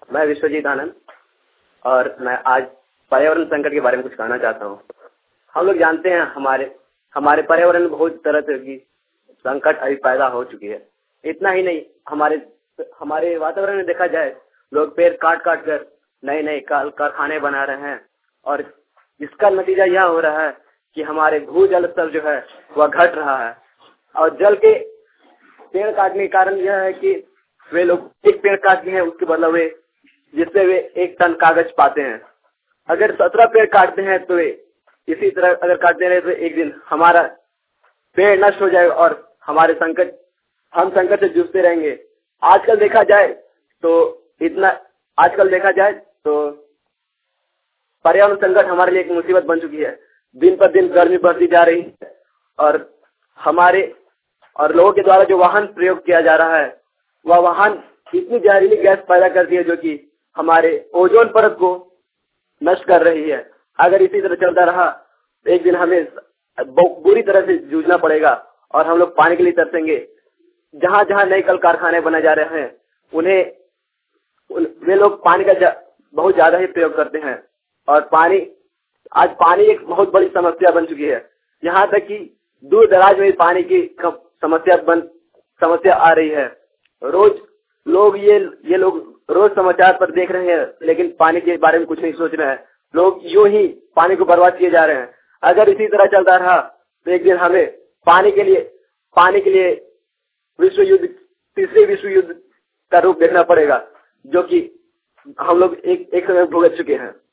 मैं विश्वजीत आनंद और मैं आज पर्यावरण संकट के बारे में कुछ कहना चाहता हूँ। हम लोग जानते हैं हमारे पर्यावरण में बहुत तरह की संकट अभी पैदा हो चुकी है। इतना ही नहीं, हमारे वातावरण में देखा जाए, लोग पेड़ काट काट कर नए नए कारखाने बना रहे हैं और इसका नतीजा यह हो रहा है कि हमारे भूजल स्तर जो है वह घट रहा है। और जल के पेड़ काटने के कारण यह है कि वे लोग एक पेड़ काटते हैं, उसके बदले जिससे वे 1 टन कागज पाते हैं। अगर 17 पेड़ काटते हैं तो इसी तरह अगर काटते रहे तो एक दिन हमारा पेड़ नष्ट हो जाएगा और हम संकट से जूझते रहेंगे। आजकल देखा जाए तो पर्यावरण संकट हमारे लिए एक मुसीबत बन चुकी है। दिन पर दिन गर्मी बढ़ती जा रही है और लोगों के द्वारा जो वाहन प्रयोग किया जा रहा है, वह वाहन इतनी जहरीली गैस पैदा करती है जो कि हमारे ओजोन परत को नष्ट कर रही है। अगर इसी तरह चलता रहा तो एक दिन हमें बुरी तरह से जूझना पड़ेगा और हम लोग पानी के लिए तरसेंगे। जहाँ जहाँ नए कल कारखाने बनाए जा रहे हैं, वे लोग पानी का बहुत ज्यादा ही प्रयोग करते हैं और आज पानी एक बहुत बड़ी समस्या बन चुकी है। यहाँ तक कि दूर दराज में पानी की समस्या आ रही है। ये लोग रोज समाचार पर देख रहे हैं, लेकिन पानी के बारे में कुछ नहीं सोच रहे हैं। लोग यूं ही पानी को बर्बाद किए जा रहे हैं। अगर इसी तरह चलता रहा तो एक दिन हमें पानी के लिए तीसरे विश्व युद्ध का रूप देखना पड़ेगा, जो कि हम लोग एक समय भुगत चुके हैं।